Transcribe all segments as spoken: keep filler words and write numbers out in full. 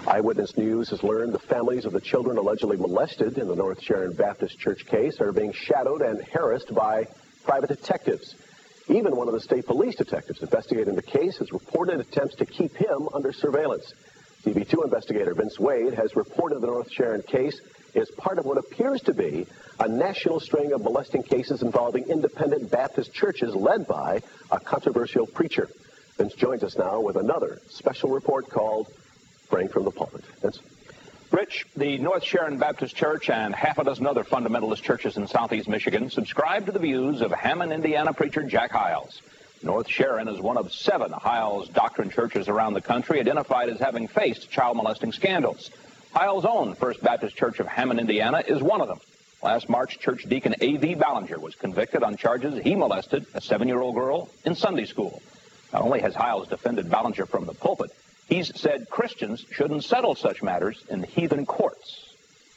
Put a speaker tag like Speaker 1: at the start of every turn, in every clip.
Speaker 1: Eyewitness News has learned the families of the children allegedly molested in the North Sharon Baptist Church case are being shadowed and harassed by private detectives. Even one of the state police detectives investigating the case has reported attempts to keep him under surveillance. T V two investigator Vince Wade has reported the North Sharon case is part of what appears to be a national string of molesting cases involving independent Baptist churches led by a controversial preacher. Vince joins us now with another special report called Praying from the Pulpit. Vince?
Speaker 2: Rich, the North Sharon Baptist Church and half a dozen other fundamentalist churches in southeast Michigan subscribe to the views of Hammond, Indiana preacher Jack Hyles. North Sharon is one of seven Hyles doctrine churches around the country identified as having faced child molesting scandals. Hyles' own First Baptist Church of Hammond, Indiana is one of them. Last March, church deacon A V Ballinger was convicted on charges he molested a seven-year-old girl in Sunday school. Not only has Hyles defended Ballinger from the pulpit, he's said Christians shouldn't settle such matters in heathen courts.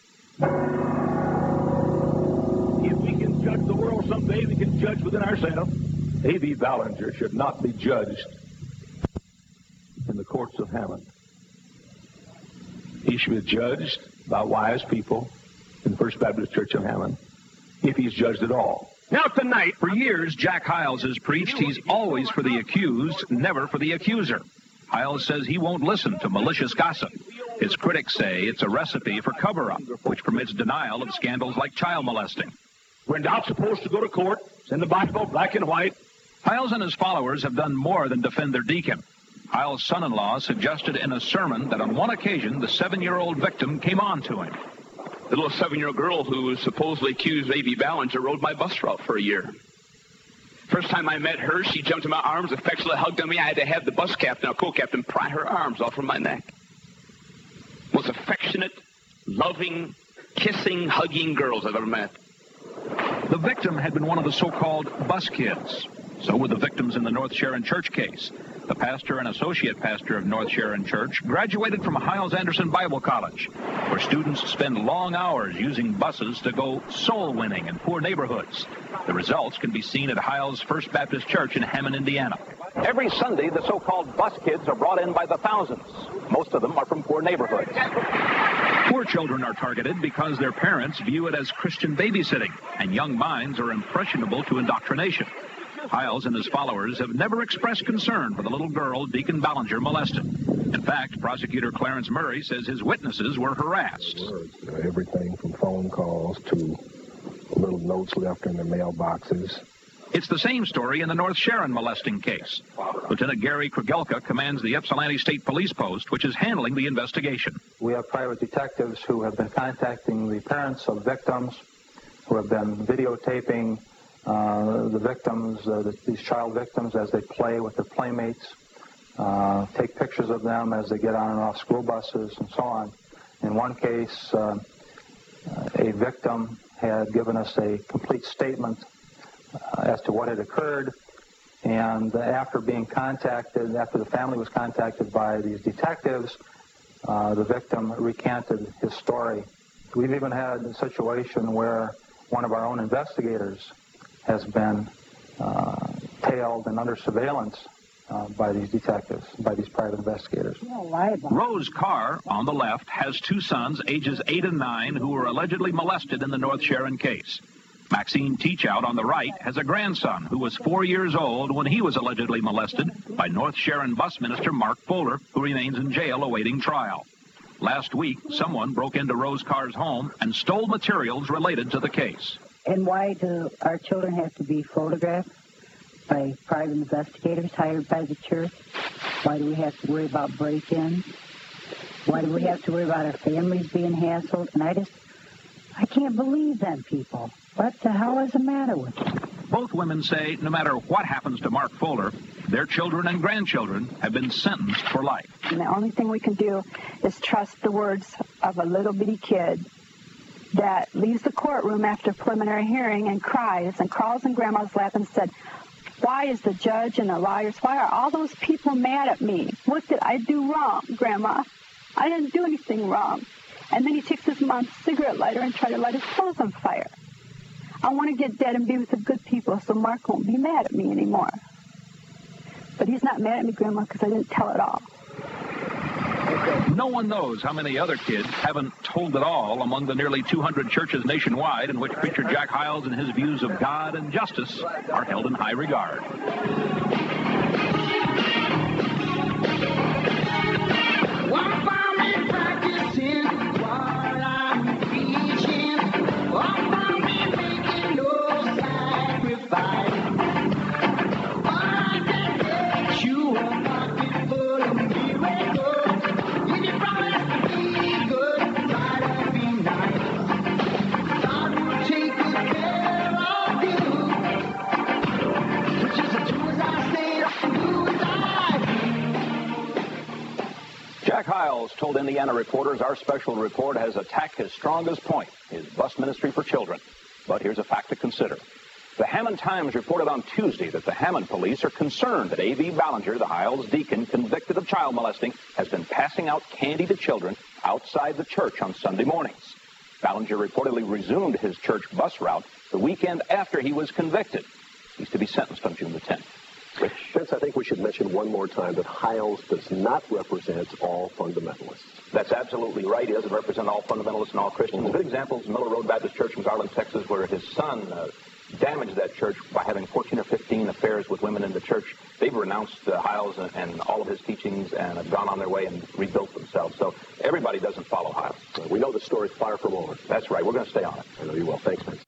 Speaker 3: If we can judge the world someday, we can judge within ourselves. A V Ballinger should not be judged in the courts of Hammond. He should be judged by wise people in the First Baptist Church of Hammond, if he's judged at all.
Speaker 4: Now tonight, for years, Jack Hyles has preached he's always for the accused, never for the accuser. Hyles says he won't listen to malicious gossip. His critics say it's a recipe for cover-up, which permits denial of scandals like child molesting.
Speaker 3: We're not supposed to go to court. It's in the Bible, black and white.
Speaker 4: Hyles and his followers have done more than defend their deacon. Hyles' son-in-law suggested in a sermon that on one occasion the seven-year-old victim came on to him.
Speaker 5: The little seven-year-old girl who supposedly accused A V Ballinger rode my bus route for a year. First time I met her, she jumped in my arms, affectionately hugged on me. I had to have the bus captain, or co-captain, pry her arms off from my neck. Most affectionate, loving, kissing, hugging girls I've ever met.
Speaker 4: The victim had been one of the so-called bus kids. So were the victims in the North Sharon Church case. The pastor and associate pastor of North Sharon Church graduated from Hyles-Anderson Bible College, where students spend long hours using buses to go soul-winning in poor neighborhoods. The results can be seen at Hyles' First Baptist Church in Hammond, Indiana.
Speaker 2: Every Sunday, the so-called bus kids are brought in by the thousands. Most of them are from poor neighborhoods.
Speaker 4: Poor children are targeted because their parents view it as Christian babysitting, and young minds are impressionable to indoctrination. Hyles and his followers have never expressed concern for the little girl Deacon Ballinger molested. In fact, prosecutor Clarence Murray says his witnesses were harassed.
Speaker 6: Everything from phone calls to little notes left in the mailboxes.
Speaker 4: It's the same story in the North Sharon molesting case. Lieutenant Gary Krogelka commands the Ypsilanti State Police Post, which is handling the investigation.
Speaker 7: We have private detectives who have been contacting the parents of victims, who have been videotaping uh, the victims, uh, the, these child victims, as they play with their playmates, uh, take pictures of them as they get on and off school buses and so on. In one case, uh, a victim had given us a complete statement uh, as to what had occurred, and after being contacted, after the family was contacted by these detectives, uh, the victim recanted his story. We've even had a situation where one of our own investigators has been uh, tailed and under surveillance uh, by these detectives, by these private investigators.
Speaker 4: Rose Carr, on the left, has two sons, ages eight and nine, who were allegedly molested in the North Sharon case. Maxine Teachout, on the right, has a grandson who was four years old when he was allegedly molested by North Sharon bus minister Mark Fuller, who remains in jail awaiting trial. Last week, someone broke into Rose Carr's home and stole materials related to the case.
Speaker 8: And why do our children have to be photographed by private investigators hired by the church? Why do we have to worry about break-ins? Why do we have to worry about our families being hassled? And I just, I can't believe them people. What the hell is the matter with them?
Speaker 4: Both women say no matter what happens to Mark Fuller, their children and grandchildren have been sentenced for life.
Speaker 9: And the only thing we can do is trust the words of a little bitty kid that leaves the courtroom after preliminary hearing and cries and crawls in Grandma's lap and said, why is the judge and the lawyers, why are all those people mad at me? What did I do wrong, Grandma? I didn't do anything wrong. And then he takes his mom's cigarette lighter and tries to light his clothes on fire. I want to get dead and be with the good people so Mark won't be mad at me anymore. But he's not mad at me, Grandma, because I didn't tell it all.
Speaker 4: no one knows how many other kids haven't told it all among the nearly two hundred churches nationwide in which Preacher Jack Hyles and his views of God and justice are held in high regard.
Speaker 2: Jack Hyles told Indiana reporters our special report has attacked his strongest point, his bus ministry for children. But here's a fact to consider. The Hammond Times reported on Tuesday that the Hammond police are concerned that A V Ballinger, the Hyles deacon convicted of child molesting, has been passing out candy to children outside the church on Sunday mornings. Ballinger reportedly resumed his church bus route the weekend after he was convicted. He's to be sentenced on June the tenth.
Speaker 1: Rich? Vince, I think we should mention one more time that Hyles does not represent all fundamentalists.
Speaker 2: That's absolutely right. He doesn't represent all fundamentalists and all Christians. A good example is Miller Road Baptist Church in Garland, Texas, where his son uh, damaged that church by having fourteen or fifteen affairs with women in the church. They've renounced uh, Hyles and, and all of his teachings and have gone on their way and rebuilt themselves. So everybody doesn't follow Hyles.
Speaker 1: Uh, we know the story far from over.
Speaker 2: That's right. We're going to stay on it.
Speaker 1: I know you will. Thanks, man.